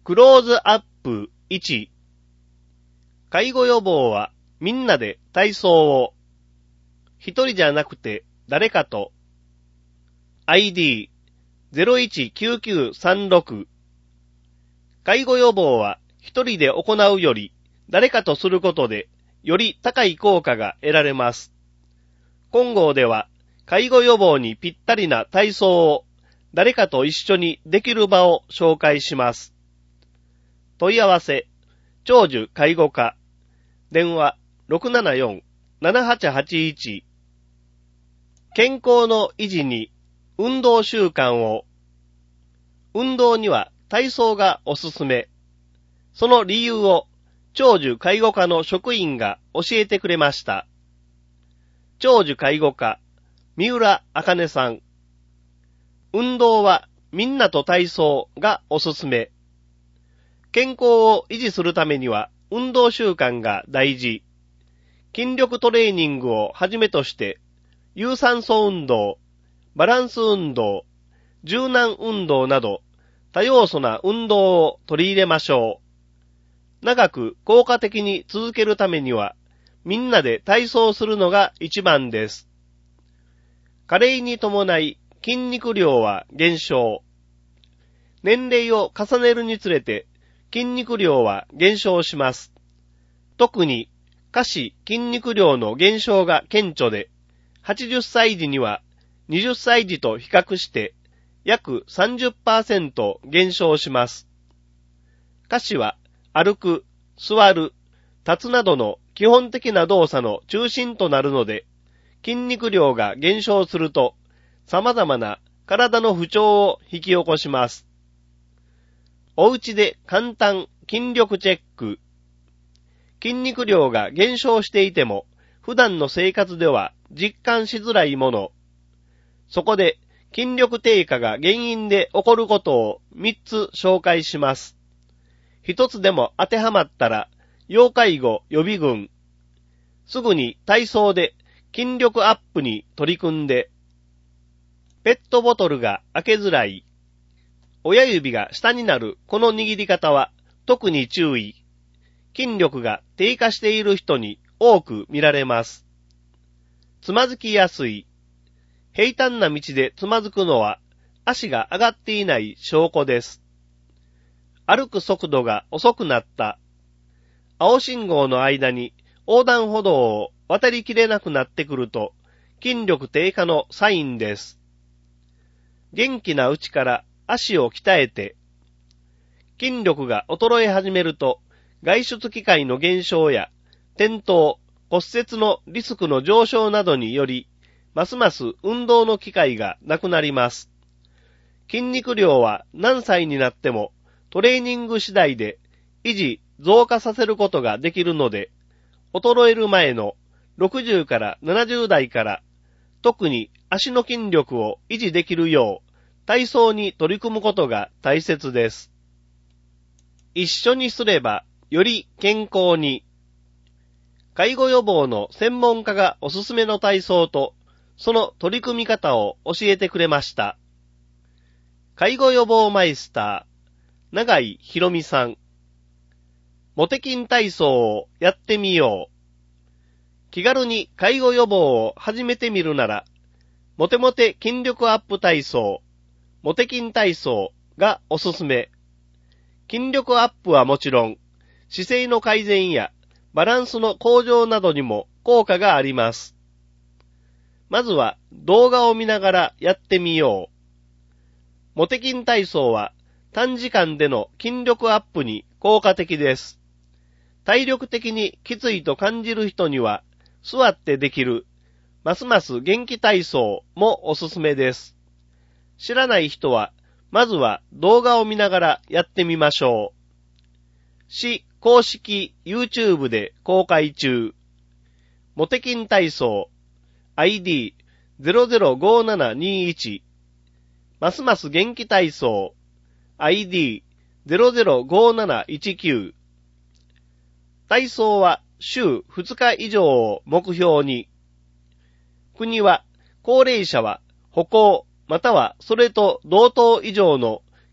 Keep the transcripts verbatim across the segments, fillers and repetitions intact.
クローズアップいち。介護予防はみんなで体操を。一人じゃなくて誰かと。アイディーゼロいちきゅうきゅうさんろく。介護予防は一人で行うより誰かとすることでより高い効果が得られます。今号では介護予防にぴったりな体操を誰かと一緒にできる場を紹介します。問い合わせ、長寿介護課、電話 ろくななよん ななはちはちいち。健康の維持に運動習慣を。運動には体操がおすすめ。その理由を長寿介護課の職員が教えてくれました。長寿介護課、三浦茜さん。運動はみんなと体操がおすすめ。健康を維持するためには運動習慣が大事。筋力トレーニングをはじめとして有酸素運動、バランス運動、柔軟運動など多要素な運動を取り入れましょう。長く効果的に続けるためにはみんなで体操するのが一番です。加齢に伴い筋肉量は減少。年齢を重ねるにつれて筋肉量は減少します。特に下肢筋肉量の減少が顕著で、はちじゅっさい児にははたち児と比較して約 さんじゅっパーセント 減少します。下肢は歩く、座る、立つなどの基本的な動作の中心となるので、筋肉量が減少すると様々な体の不調を引き起こします。お家で簡単筋力チェック。筋肉量が減少していても、普段の生活では実感しづらいもの。そこで筋力低下が原因で起こることをみっつ紹介します。一つでも当てはまったら、要介護予備軍。すぐに体操で筋力アップに取り組んで。ペットボトルが開けづらい。親指が下になるこの握り方は特に注意。筋力が低下している人に多く見られます。つまずきやすい。平坦な道でつまずくのは足が上がっていない証拠です。歩く速度が遅くなった。青信号の間に横断歩道を渡りきれなくなってくると筋力低下のサインです。元気なうちから足を鍛えて、筋力が衰え始めると外出機会の減少や転倒、骨折のリスクの上昇などにより、ますます運動の機会がなくなります。筋肉量は何歳になってもトレーニング次第で維持、増加させることができるので、衰える前のろくじゅうからななじゅう代から特に足の筋力を維持できるよう体操に取り組むことが大切です。一緒にすればより健康に。介護予防の専門家がおすすめの体操とその取り組み方を教えてくれました。介護予防マイスター、永井博美さん。モテ筋体操をやってみよう。気軽に介護予防を始めてみるなら、モテモテ筋力アップ体操、モテ筋体操がおすすめ。筋力アップはもちろん、姿勢の改善やバランスの向上などにも効果があります。まずは動画を見ながらやってみよう。モテ筋体操は短時間での筋力アップに効果的です。体力的にきついと感じる人には座ってできる、ますます元気体操もおすすめです。知らない人はまずは動画を見ながらやってみましょう。市公式 YouTube で公開中。モテ筋体操 アイディーゼロゼロごななにいち ますます元気体操 アイディーゼロゼロごなないちきゅう。体操は週ふつか以上を目標に。国は高齢者は歩行またはそれと同等以上の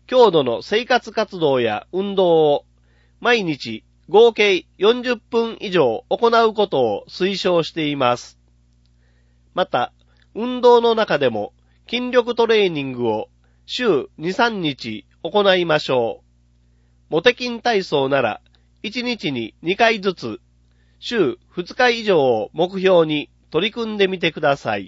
強度の生活活動や運動を毎日合計よんじゅっぷん以上行うことを推奨しています。また、運動の中でも筋力トレーニングを週に、さんにち行いましょう。モテ筋体操ならいちにちににかいずつ週ふつか以上を目標に取り組んでみてください。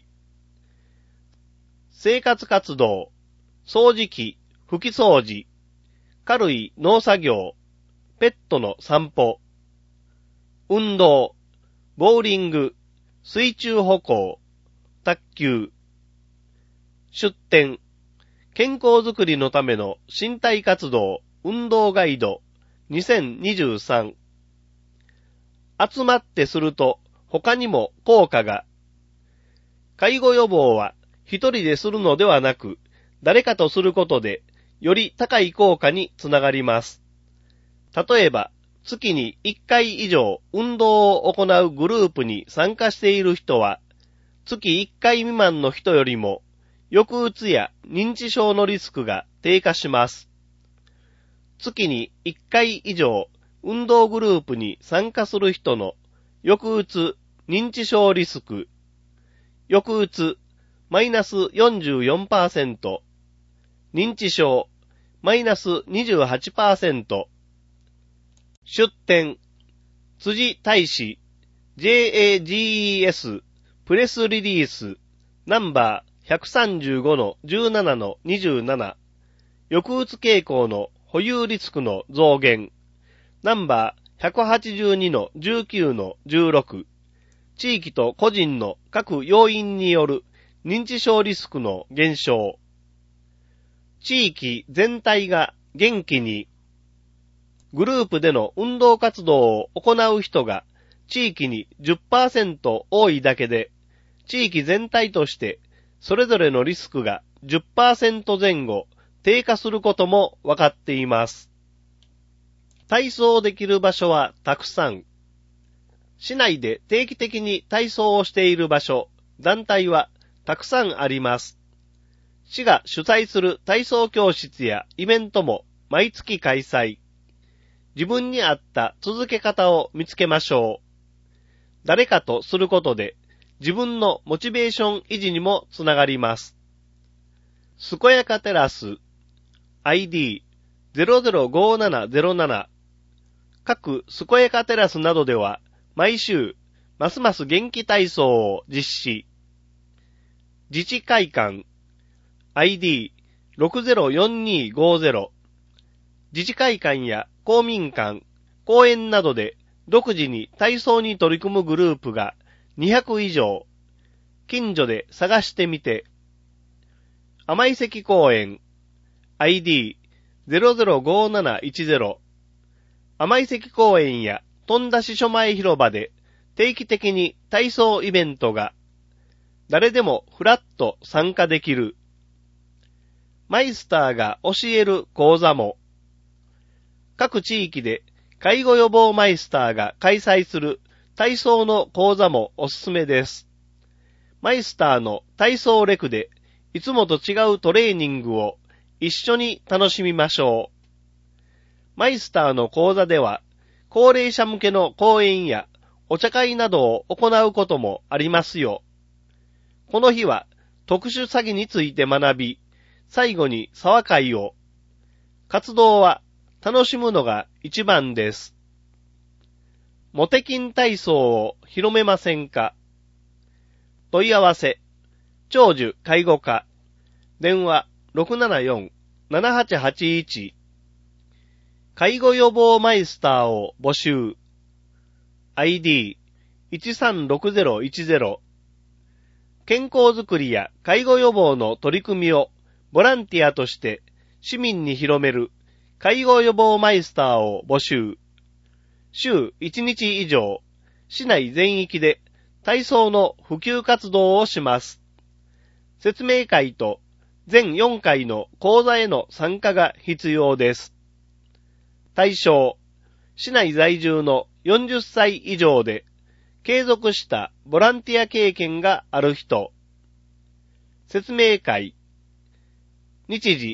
生活活動、掃除機、拭き掃除、軽い農作業、ペットの散歩、運動、ボーリング、水中歩行、卓球、出展、健康づくりのための身体活動、運動ガイドにせんにじゅうさん。集まってすると他にも効果が。介護予防は一人でするのではなく、誰かとすることでより高い効果につながります。例えば、月にいっかい以上運動を行うグループに参加している人は、月いっかい未満の人よりも、抑うつや認知症のリスクが低下します。月にいっかい以上運動グループに参加する人の抑うつ、認知症リスク、抑うつ、マイナス よんじゅうよんパーセント、認知症、マイナス にじゅうはちパーセント、出展、辻大使、ジェイエージーイーエス、プレスリリース、ナンバー ひゃくさんじゅうごのじゅうななのにじゅうなな、抑うつ傾向の保有リスクの増減、ナンバー ひゃくはちじゅうにのじゅうきゅうのじゅうろく、地域と個人の各要因による認知症リスクの減少、地域全体が元気に、グループでの運動活動を行う人が地域に じゅっパーセント 多いだけで、地域全体としてそれぞれのリスクが じゅっパーセント 前後低下することも分かっています。体操できる場所はたくさん。市内で定期的に体操をしている場所、団体はたくさんあります。市が主催する体操教室やイベントも毎月開催。自分に合った続け方を見つけましょう。誰かとすることで自分のモチベーション維持にもつながります。すこやかテラス アイディーゼロゼロごななゼロなな 各すこやかテラスなどでは毎週ますます元気体操を実施。自治会館 アイディーろくゼロよんにごゼロ 自治会館や公民館、公園などで独自に体操に取り組むグループがにひゃく以上。近所で探してみて。甘井関公園 アイディーゼロゼロごなないちゼロ 甘井関公園や富田市署前広場で定期的に体操イベントが誰でもフラッと参加できる。マイスターが教える講座も。各地域で介護予防マイスターが開催する体操の講座もおすすめです。マイスターの体操レクでいつもと違うトレーニングを一緒に楽しみましょう。マイスターの講座では高齢者向けの講演やお茶会などを行うこともありますよ。この日は特殊詐欺について学び、最後に沢会を。活動は楽しむのが一番です。モテ筋体操を広めませんか？問い合わせ、長寿介護課、電話 ろくななよんななはちはちいち、介護予防マイスターを募集、アイディーいちさんろくゼロいちゼロ、健康づくりや介護予防の取り組みをボランティアとして市民に広める介護予防マイスターを募集。週いちにち以上、市内全域で体操の普及活動をします。説明会と全よんかいの講座への参加が必要です。対象、市内在住のよんじゅっさい以上で継続したボランティア経験がある人。説明会、日時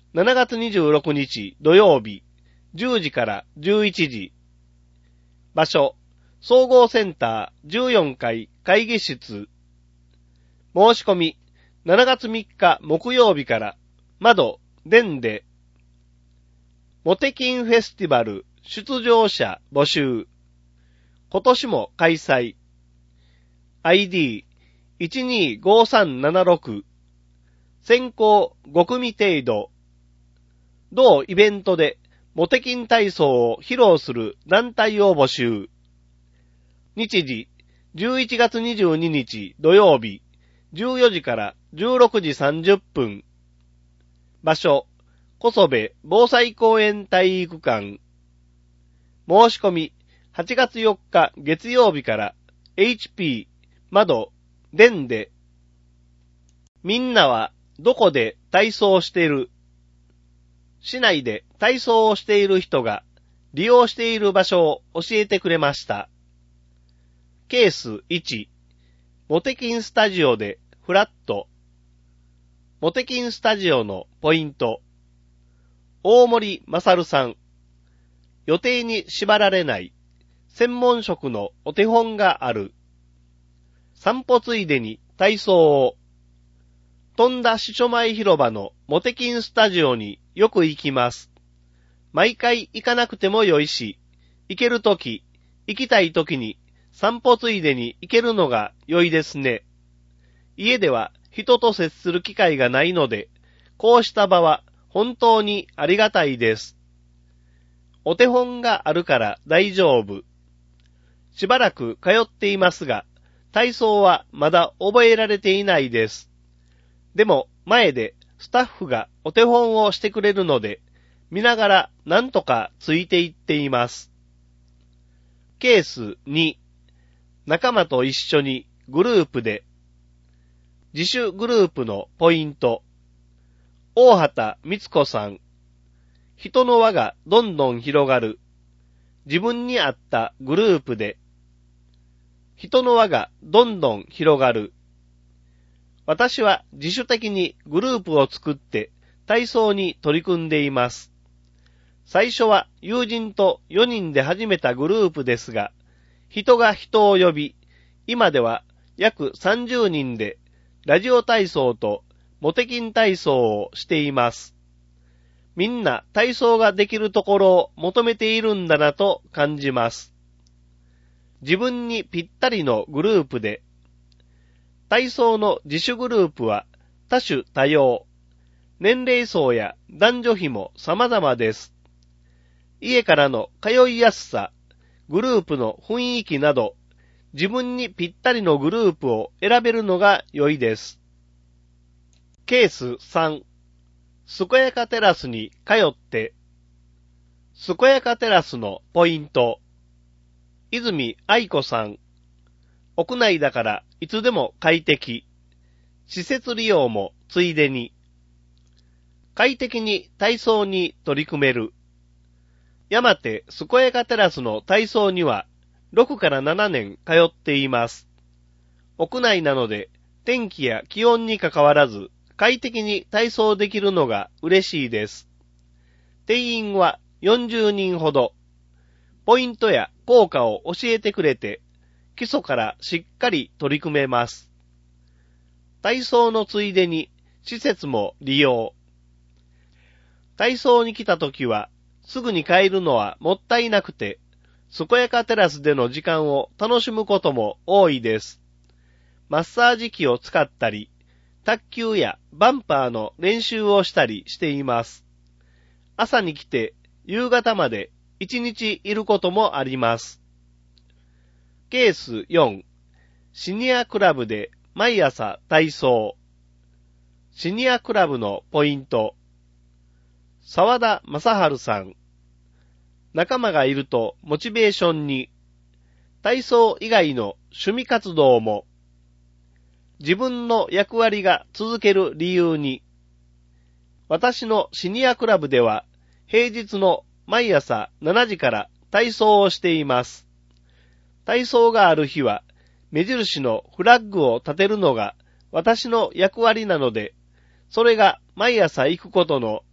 しちがつにじゅうろくにち土曜日、じゅうじからじゅういちじ。場所、総合センターじゅうよんかい会議室。申し込み、しちがつみっか木曜日から、窓、電で。モテキンフェスティバル出場者募集。今年も開催。アイディーいちにーごさんななろく。先行ごくみ程度。同イベントでモテキン体操を披露する団体を募集。日時、じゅういちがつにじゅうににち土曜日、じゅうよじからじゅうろくじさんじゅっぷん。場所、小曽部防災公園体育館。申し込み、はちがつよっか月曜日から エイチピー、窓、電で。みんなはどこで体操している？市内で体操をしている人が利用している場所を教えてくれました。ケースいち、モテキンスタジオでフラット。モテキンスタジオのポイント。大森勝さん。予定に縛られない専門職のお手本がある。散歩ついでに体操を。富田支所前広場のモテキンスタジオによく行きます。毎回行かなくてもよいし、行けるとき、行きたいときに散歩ついでに行けるのが良いですね。家では人と接する機会がないので、こうした場は本当にありがたいです。お手本があるから大丈夫。しばらく通っていますが、体操はまだ覚えられていないです。でも前でスタッフがお手本をしてくれるので、見ながらなんとかついていっています。ケースに、仲間と一緒にグループで。自主グループのポイント。大畑光子さん。人の輪がどんどん広がる。自分に合ったグループで。人の輪がどんどん広がる。私は自主的にグループを作って体操に取り組んでいます。最初は友人とよにんで始めたグループですが、人が人を呼び、今では約さんじゅうにんでラジオ体操とモテキン体操をしています。みんな体操ができるところを求めているんだなと感じます。自分にぴったりのグループで。体操の自主グループは多種多様。年齢層や男女比も様々です。家からの通いやすさ、グループの雰囲気など、自分にぴったりのグループを選べるのが良いです。ケースさん、すこやかテラスに通って。すこやかテラスのポイント。泉愛子さん。屋内だからいつでも快適。施設利用もついでに。快適に体操に取り組める。山手すこやかテラスの体操にはろくからななねん通っています。屋内なので天気や気温にかかわらず快適に体操できるのが嬉しいです。定員はよんじゅうにんほど。ポイントや効果を教えてくれて、基礎からしっかり取り組めます。体操のついでに施設も利用。体操に来たときはすぐに帰るのはもったいなくて、すこやかテラスでの時間を楽しむことも多いです。マッサージ機を使ったり、卓球やバンパーの練習をしたりしています。朝に来て夕方まで一日いることもあります。ケースよん、シニアクラブで毎朝体操。シニアクラブのポイント。沢田正治さん。仲間がいるとモチベーションに。体操以外の趣味活動も。自分の役割が続ける理由に。私のシニアクラブでは平日の毎朝しちじから体操をしています。体操がある日は目印のフラッグを立てるのが私の役割なので、それが毎朝行くことの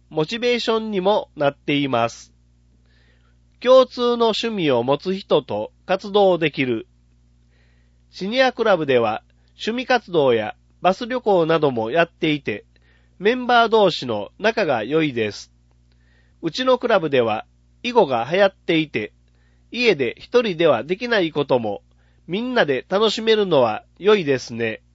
モチベーションにもなっています。共通の趣味を持つ人と活動できる。シニアクラブでは趣味活動やバス旅行などもやっていて、メンバー同士の仲が良いです。うちのクラブでは囲碁が流行っていて、家で一人ではできないこともみんなで楽しめるのは良いですね。